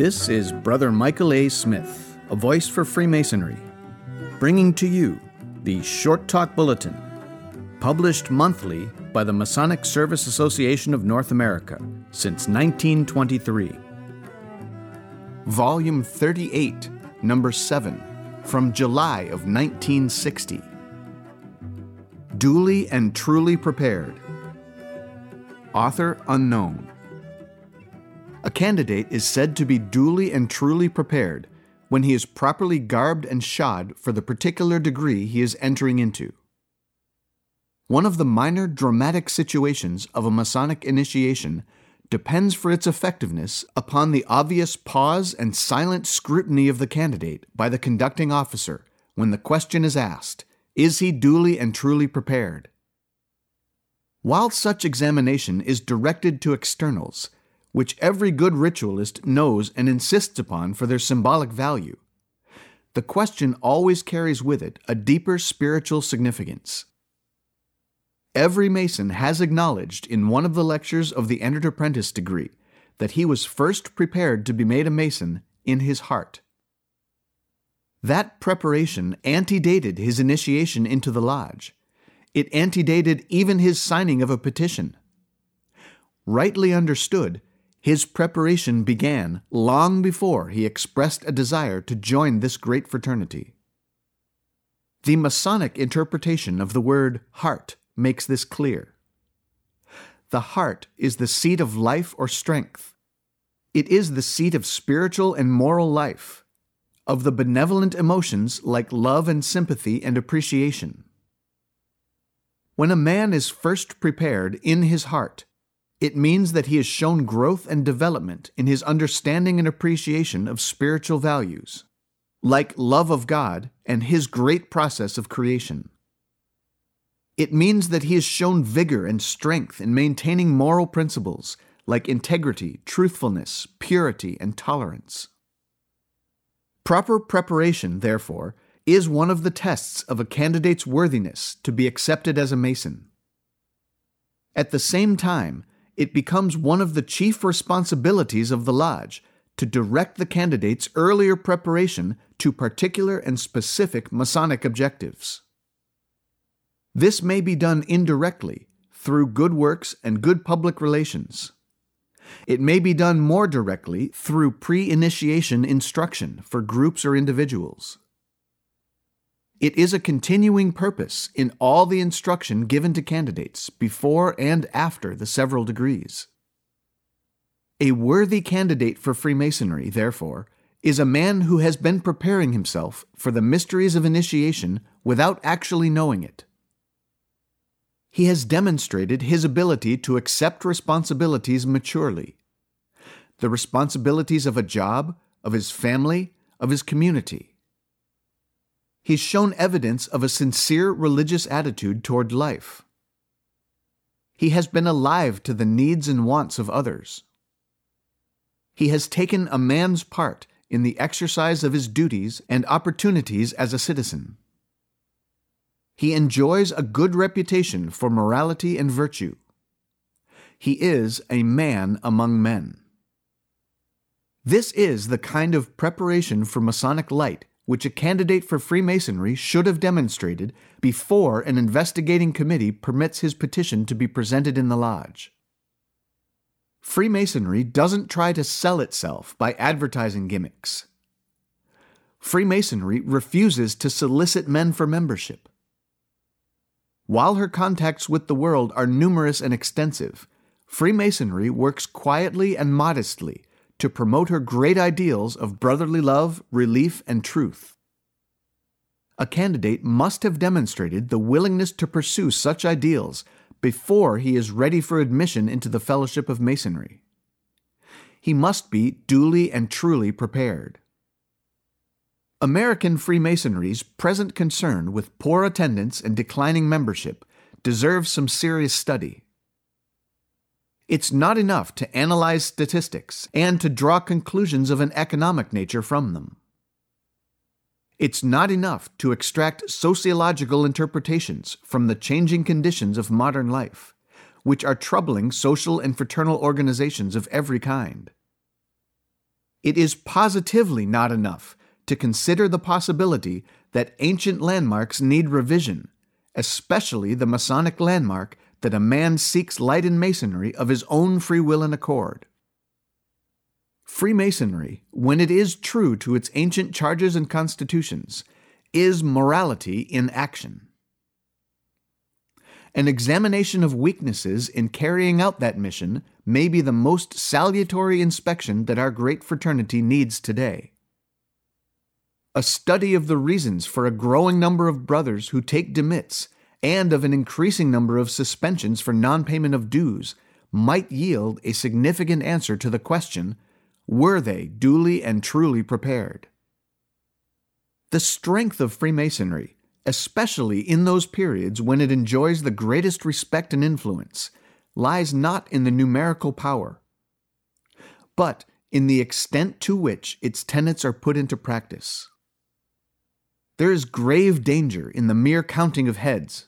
This is Brother Michael A. Smith, a voice for Freemasonry, bringing to you the Short Talk Bulletin, published monthly by the Masonic Service Association of North America since 1923. Volume 38, Number 7, from July of 1960. Duly and Truly Prepared. Author unknown. A candidate is said to be duly and truly prepared when he is properly garbed and shod for the particular degree he is entering into. One of the minor dramatic situations of a Masonic initiation depends for its effectiveness upon the obvious pause and silent scrutiny of the candidate by the conducting officer when the question is asked, is he duly and truly prepared? While such examination is directed to externals, which every good ritualist knows and insists upon for their symbolic value, the question always carries with it a deeper spiritual significance. Every Mason has acknowledged in one of the lectures of the Entered Apprentice degree that he was first prepared to be made a Mason in his heart. That preparation antedated his initiation into the lodge. It antedated even his signing of a petition. Rightly understood, his preparation began long before he expressed a desire to join this great fraternity. The Masonic interpretation of the word heart makes this clear. The heart is the seat of life or strength. It is the seat of spiritual and moral life, of the benevolent emotions like love and sympathy and appreciation. When a man is first prepared in his heart, it means that he has shown growth and development in his understanding and appreciation of spiritual values, like love of God and His great process of creation. It means that he has shown vigor and strength in maintaining moral principles like integrity, truthfulness, purity, and tolerance. Proper preparation, therefore, is one of the tests of a candidate's worthiness to be accepted as a Mason. At the same time, it becomes one of the chief responsibilities of the lodge to direct the candidate's earlier preparation to particular and specific Masonic objectives. This may be done indirectly through good works and good public relations. It may be done more directly through pre-initiation instruction for groups or individuals. It is a continuing purpose in all the instruction given to candidates before and after the several degrees. A worthy candidate for Freemasonry, therefore, is a man who has been preparing himself for the mysteries of initiation without actually knowing it. He has demonstrated his ability to accept responsibilities maturely, the responsibilities of a job, of his family, of his community. He's shown evidence of a sincere religious attitude toward life. He has been alive to the needs and wants of others. He has taken a man's part in the exercise of his duties and opportunities as a citizen. He enjoys a good reputation for morality and virtue. He is a man among men. This is the kind of preparation for Masonic light which a candidate for Freemasonry should have demonstrated before an investigating committee permits his petition to be presented in the lodge. Freemasonry doesn't try to sell itself by advertising gimmicks. Freemasonry refuses to solicit men for membership. While her contacts with the world are numerous and extensive, Freemasonry works quietly and modestly to promote her great ideals of brotherly love, relief, and truth. A candidate must have demonstrated the willingness to pursue such ideals before he is ready for admission into the fellowship of Masonry. He must be duly and truly prepared. American Freemasonry's present concern with poor attendance and declining membership deserves some serious study. It's not enough to analyze statistics and to draw conclusions of an economic nature from them. It's not enough to extract sociological interpretations from the changing conditions of modern life, which are troubling social and fraternal organizations of every kind. It is positively not enough to consider the possibility that ancient landmarks need revision, especially the Masonic landmark that a man seeks light in Masonry of his own free will and accord. Freemasonry, when it is true to its ancient charges and constitutions, is morality in action. An examination of weaknesses in carrying out that mission may be the most salutary inspection that our great fraternity needs today. A study of the reasons for a growing number of brothers who take demits and of an increasing number of suspensions for non-payment of dues might yield a significant answer to the question, were they duly and truly prepared? The strength of Freemasonry, especially in those periods when it enjoys the greatest respect and influence, lies not in the numerical power, but in the extent to which its tenets are put into practice. There is grave danger in the mere counting of heads.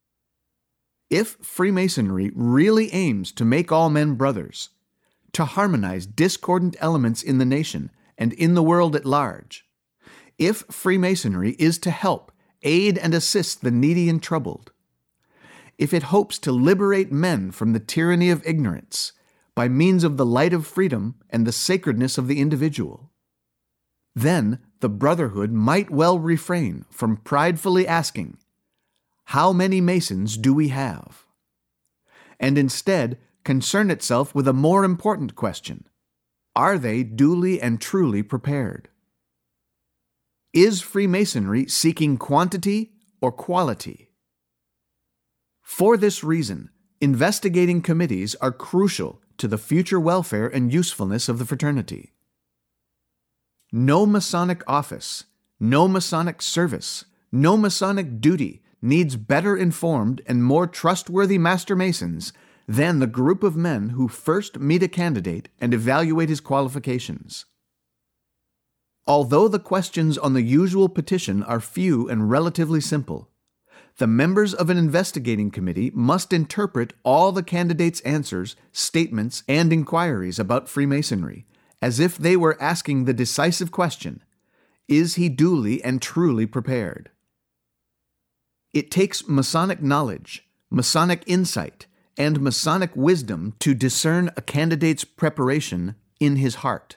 If Freemasonry really aims to make all men brothers, to harmonize discordant elements in the nation and in the world at large, if Freemasonry is to help, aid, and assist the needy and troubled, if it hopes to liberate men from the tyranny of ignorance by means of the light of freedom and the sacredness of the individual, then the Brotherhood might well refrain from pridefully asking, "How many Masons do we have?" and instead concern itself with a more important question: are they duly and truly prepared? Is Freemasonry seeking quantity or quality? For this reason, investigating committees are crucial to the future welfare and usefulness of the fraternity. No Masonic office, no Masonic service, no Masonic duty needs better informed and more trustworthy Master Masons than the group of men who first meet a candidate and evaluate his qualifications. Although the questions on the usual petition are few and relatively simple, the members of an investigating committee must interpret all the candidates' answers, statements, and inquiries about Freemasonry as if they were asking the decisive question, is he duly and truly prepared? It takes Masonic knowledge, Masonic insight, and Masonic wisdom to discern a candidate's preparation in his heart.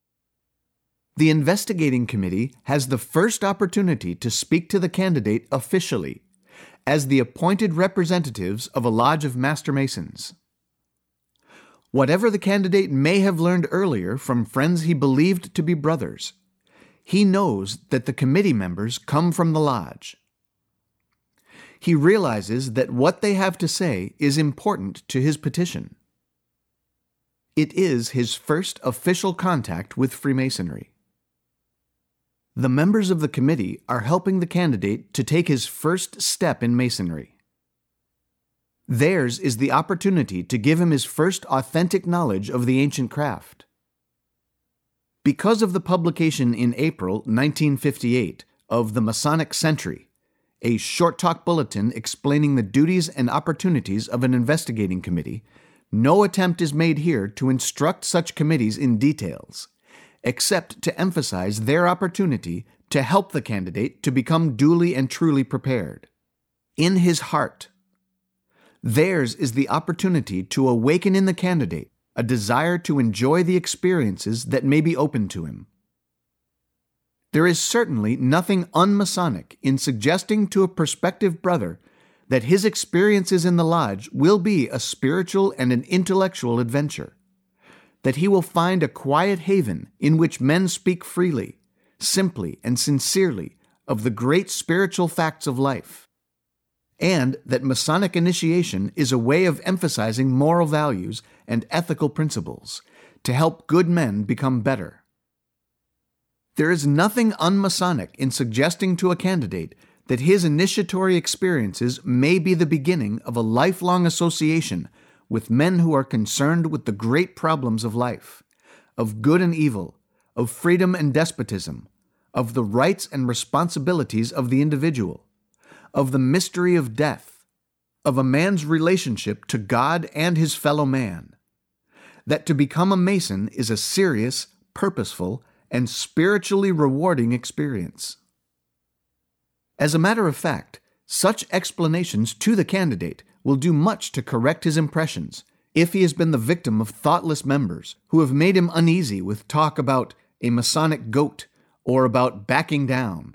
The investigating committee has the first opportunity to speak to the candidate officially, as the appointed representatives of a lodge of Master Masons. Whatever the candidate may have learned earlier from friends he believed to be brothers, he knows that the committee members come from the lodge. He realizes that what they have to say is important to his petition. It is his first official contact with Freemasonry. The members of the committee are helping the candidate to take his first step in Masonry. Theirs is the opportunity to give him his first authentic knowledge of the ancient craft. Because of the publication in April 1958 of the Masonic Century, a short talk bulletin explaining the duties and opportunities of an investigating committee, no attempt is made here to instruct such committees in details, except to emphasize their opportunity to help the candidate to become duly and truly prepared. In his heart, theirs is the opportunity to awaken in the candidate a desire to enjoy the experiences that may be open to him. There is certainly nothing un-Masonic in suggesting to a prospective brother that his experiences in the lodge will be a spiritual and an intellectual adventure, that he will find a quiet haven in which men speak freely, simply and sincerely of the great spiritual facts of life, and that Masonic initiation is a way of emphasizing moral values and ethical principles to help good men become better. There is nothing un-Masonic in suggesting to a candidate that his initiatory experiences may be the beginning of a lifelong association with men who are concerned with the great problems of life, of good and evil, of freedom and despotism, of the rights and responsibilities of the individual, of the mystery of death, of a man's relationship to God and his fellow man. That to become a Mason is a serious, purposeful, and spiritually rewarding experience. As a matter of fact, such explanations to the candidate will do much to correct his impressions if he has been the victim of thoughtless members who have made him uneasy with talk about a Masonic goat or about backing down.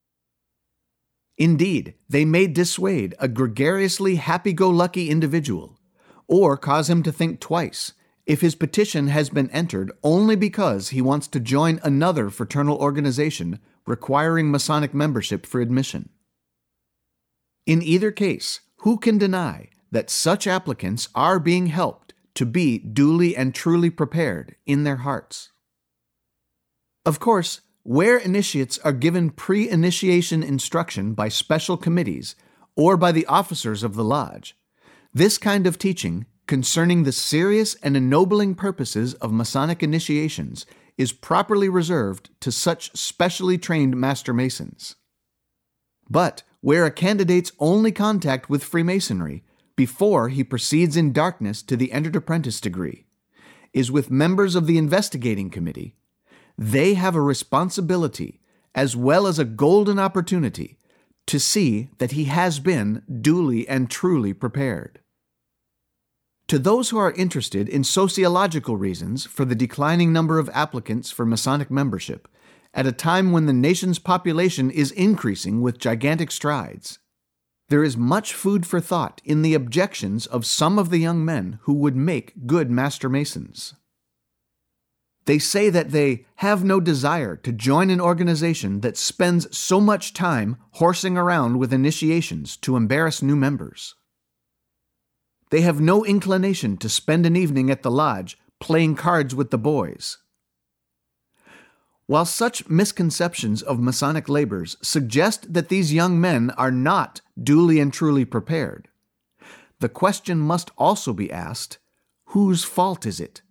Indeed, they may dissuade a gregariously happy-go-lucky individual, or cause him to think twice if his petition has been entered only because he wants to join another fraternal organization requiring Masonic membership for admission. In either case, who can deny that such applicants are being helped to be duly and truly prepared in their hearts? Of course, where initiates are given pre-initiation instruction by special committees or by the officers of the lodge, this kind of teaching concerning the serious and ennobling purposes of Masonic initiations is properly reserved to such specially trained Master Masons. But where a candidate's only contact with Freemasonry before he proceeds in darkness to the entered apprentice degree is with members of the investigating committee, they have a responsibility as well as a golden opportunity to see that he has been duly and truly prepared. To those who are interested in sociological reasons for the declining number of applicants for Masonic membership at a time when the nation's population is increasing with gigantic strides, there is much food for thought in the objections of some of the young men who would make good Master Masons. They say that they have no desire to join an organization that spends so much time horsing around with initiations to embarrass new members. They have no inclination to spend an evening at the lodge playing cards with the boys. While such misconceptions of Masonic labors suggest that these young men are not duly and truly prepared, the question must also be asked, whose fault is it?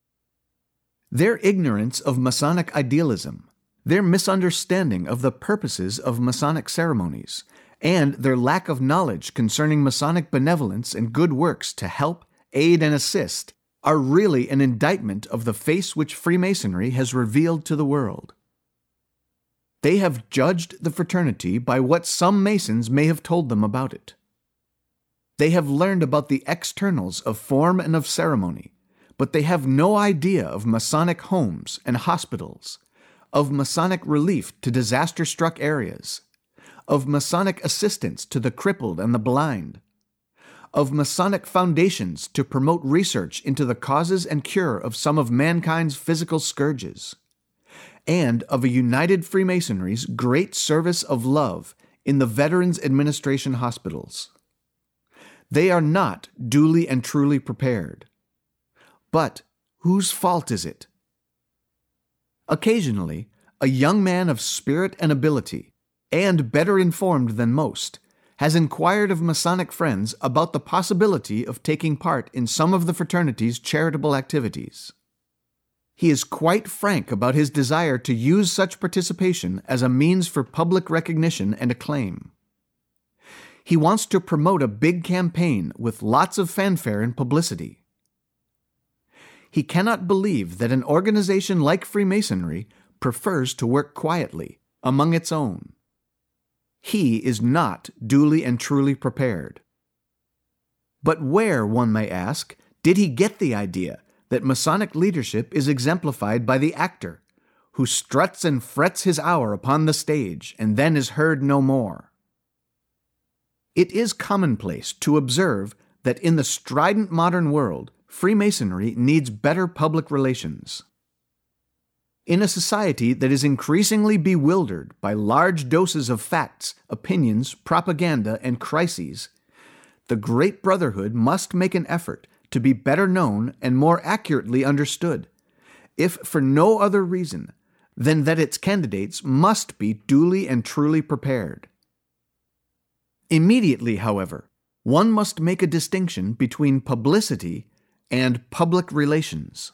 Their ignorance of Masonic idealism, their misunderstanding of the purposes of Masonic ceremonies, and their lack of knowledge concerning Masonic benevolence and good works to help, aid, and assist are really an indictment of the face which Freemasonry has revealed to the world. They have judged the fraternity by what some Masons may have told them about it. They have learned about the externals of form and of ceremony, but they have no idea of Masonic homes and hospitals, of Masonic relief to disaster-struck areas, of Masonic assistance to the crippled and the blind, of Masonic foundations to promote research into the causes and cure of some of mankind's physical scourges, and of a united Freemasonry's great service of love in the Veterans Administration hospitals. They are not duly and truly prepared. But whose fault is it? Occasionally, a young man of spirit and ability, and better informed than most, has inquired of Masonic friends about the possibility of taking part in some of the fraternity's charitable activities. He is quite frank about his desire to use such participation as a means for public recognition and acclaim. He wants to promote a big campaign with lots of fanfare and publicity. He cannot believe that an organization like Freemasonry prefers to work quietly among its own. He is not duly and truly prepared. But where, one may ask, did he get the idea that Masonic leadership is exemplified by the actor, who struts and frets his hour upon the stage and then is heard no more? It is commonplace to observe that in the strident modern world, Freemasonry needs better public relations. In a society that is increasingly bewildered by large doses of facts, opinions, propaganda, and crises, the Great Brotherhood must make an effort to be better known and more accurately understood, if for no other reason than that its candidates must be duly and truly prepared. Immediately, however, one must make a distinction between publicity and public relations.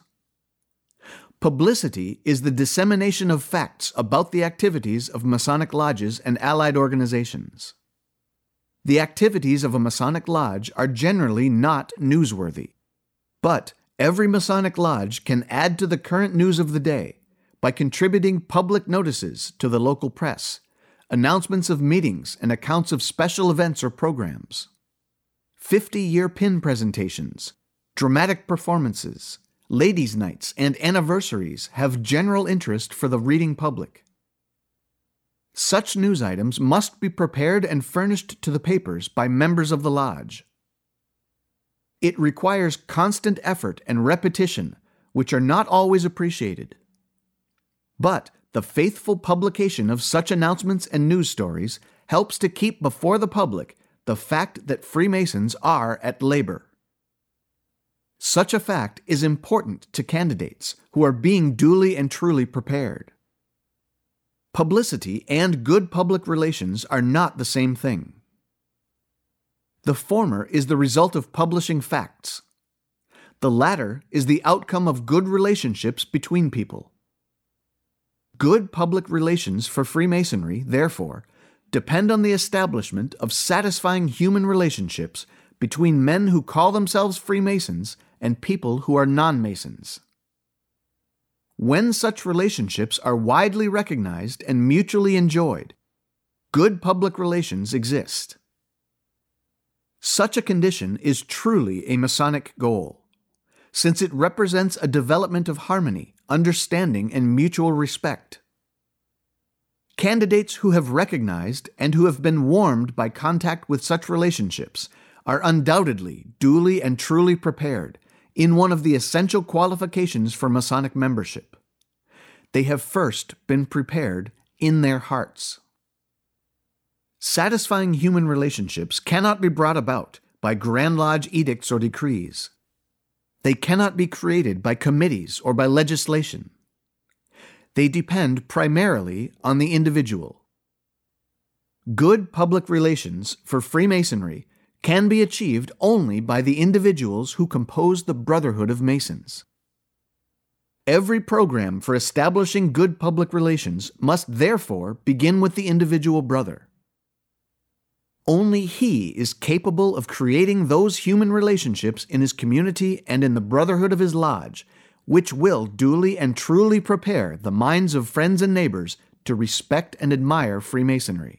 Publicity is the dissemination of facts about the activities of Masonic lodges and allied organizations. The activities of a Masonic lodge are generally not newsworthy, but every Masonic lodge can add to the current news of the day by contributing public notices to the local press, announcements of meetings and accounts of special events or programs, 50-year pin presentations, dramatic performances, ladies' nights, and anniversaries have general interest for the reading public. Such news items must be prepared and furnished to the papers by members of the lodge. It requires constant effort and repetition, which are not always appreciated. But the faithful publication of such announcements and news stories helps to keep before the public the fact that Freemasons are at labor. Such a fact is important to candidates who are being duly and truly prepared. Publicity and good public relations are not the same thing. The former is the result of publishing facts. The latter is the outcome of good relationships between people. Good public relations for Freemasonry, therefore, depend on the establishment of satisfying human relationships between men who call themselves Freemasons and people who are non-Masons. When such relationships are widely recognized and mutually enjoyed, good public relations exist. Such a condition is truly a Masonic goal, since it represents a development of harmony, understanding, and mutual respect. Candidates who have recognized and who have been warmed by contact with such relationships are undoubtedly duly and truly prepared in one of the essential qualifications for Masonic membership. They have first been prepared in their hearts. Satisfying human relationships cannot be brought about by Grand Lodge edicts or decrees. They cannot be created by committees or by legislation. They depend primarily on the individual. Good public relations for Freemasonry can be achieved only by the individuals who compose the Brotherhood of Masons. Every program for establishing good public relations must therefore begin with the individual brother. Only he is capable of creating those human relationships in his community and in the brotherhood of his lodge, which will duly and truly prepare the minds of friends and neighbors to respect and admire Freemasonry.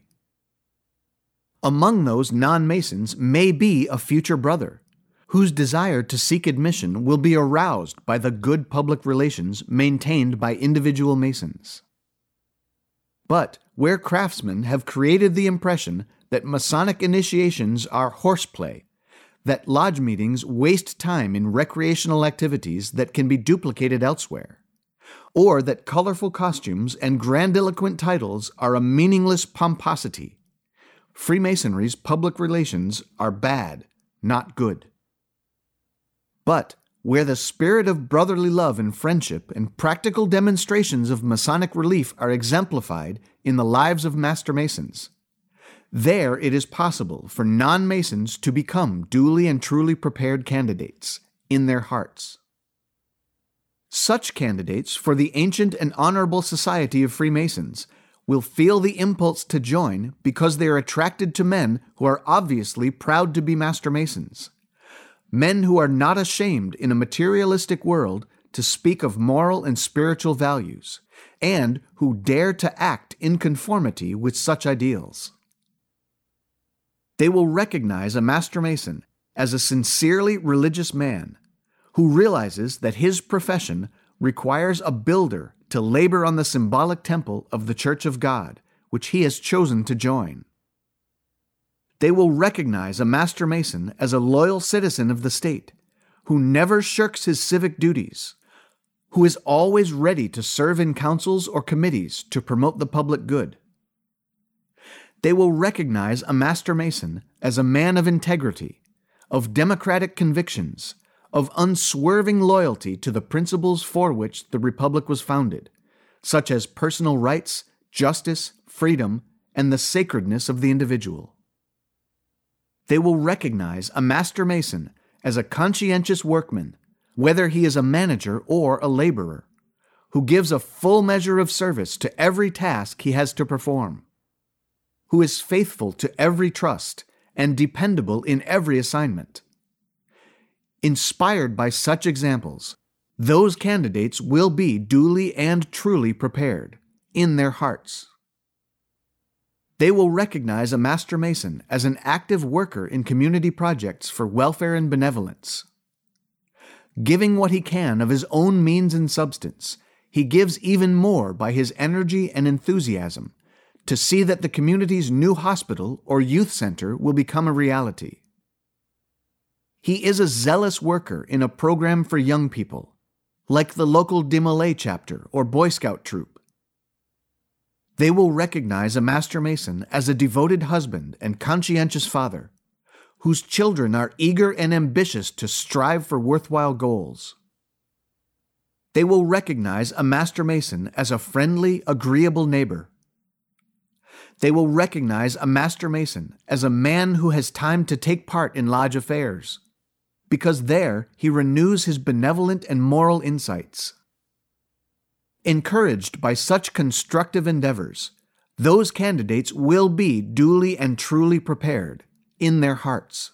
Among those non-Masons may be a future brother, whose desire to seek admission will be aroused by the good public relations maintained by individual Masons. But where craftsmen have created the impression that Masonic initiations are horseplay, that lodge meetings waste time in recreational activities that can be duplicated elsewhere, or that colorful costumes and grandiloquent titles are a meaningless pomposity, Freemasonry's public relations are bad, not good. But where the spirit of brotherly love and friendship and practical demonstrations of Masonic relief are exemplified in the lives of Master Masons, there it is possible for non-Masons to become duly and truly prepared candidates in their hearts. Such candidates for the ancient and honorable society of Freemasons will feel the impulse to join because they are attracted to men who are obviously proud to be Master Masons, men who are not ashamed in a materialistic world to speak of moral and spiritual values, and who dare to act in conformity with such ideals. They will recognize a Master Mason as a sincerely religious man who realizes that his profession requires a builder to labor on the symbolic temple of the Church of God, which he has chosen to join. They will recognize a Master Mason as a loyal citizen of the state, who never shirks his civic duties, who is always ready to serve in councils or committees to promote the public good. They will recognize a Master Mason as a man of integrity, of democratic convictions, of unswerving loyalty to the principles for which the Republic was founded, such as personal rights, justice, freedom, and the sacredness of the individual. They will recognize a Master Mason as a conscientious workman, whether he is a manager or a laborer, who gives a full measure of service to every task he has to perform, who is faithful to every trust and dependable in every assignment. Inspired by such examples, those candidates will be duly and truly prepared in their hearts. They will recognize a Master Mason as an active worker in community projects for welfare and benevolence. Giving what he can of his own means and substance, he gives even more by his energy and enthusiasm to see that the community's new hospital or youth center will become a reality. He is a zealous worker in a program for young people, like the local Demolay chapter or Boy Scout troop. They will recognize a Master Mason as a devoted husband and conscientious father, whose children are eager and ambitious to strive for worthwhile goals. They will recognize a Master Mason as a friendly, agreeable neighbor. They will recognize a Master Mason as a man who has time to take part in lodge affairs, because there he renews his benevolent and moral insights. Encouraged by such constructive endeavors, those candidates will be duly and truly prepared in their hearts.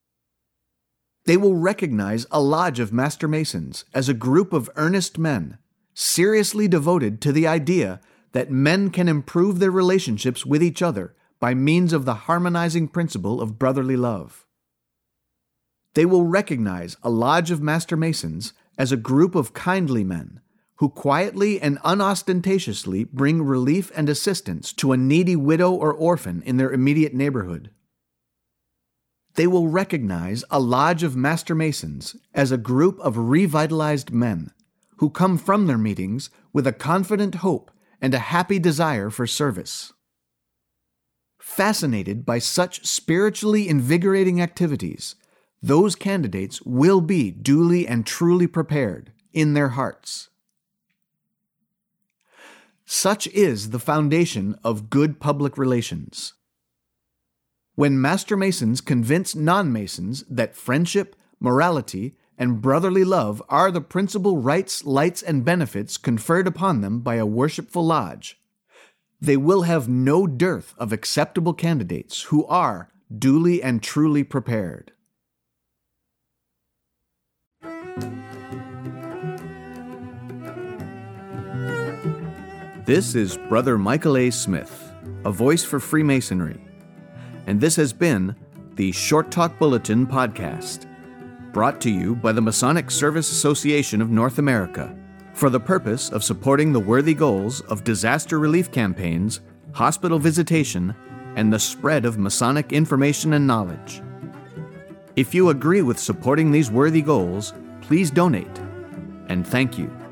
They will recognize a lodge of Master Masons as a group of earnest men, seriously devoted to the idea that men can improve their relationships with each other by means of the harmonizing principle of brotherly love. They will recognize a lodge of Master Masons as a group of kindly men who quietly and unostentatiously bring relief and assistance to a needy widow or orphan in their immediate neighborhood. They will recognize a lodge of Master Masons as a group of revitalized men who come from their meetings with a confident hope and a happy desire for service. Fascinated by such spiritually invigorating activities, those candidates will be duly and truly prepared in their hearts. Such is the foundation of good public relations. When Master Masons convince non-Masons that friendship, morality, and brotherly love are the principal rights, lights, and benefits conferred upon them by a worshipful lodge, they will have no dearth of acceptable candidates who are duly and truly prepared. This is Brother Michael A. Smith, a voice for Freemasonry, and this has been the Short Talk Bulletin podcast, brought to you by the Masonic Service Association of North America for the purpose of supporting the worthy goals of disaster relief campaigns, hospital visitation, and the spread of Masonic information and knowledge. If you agree with supporting these worthy goals, please donate, and thank you.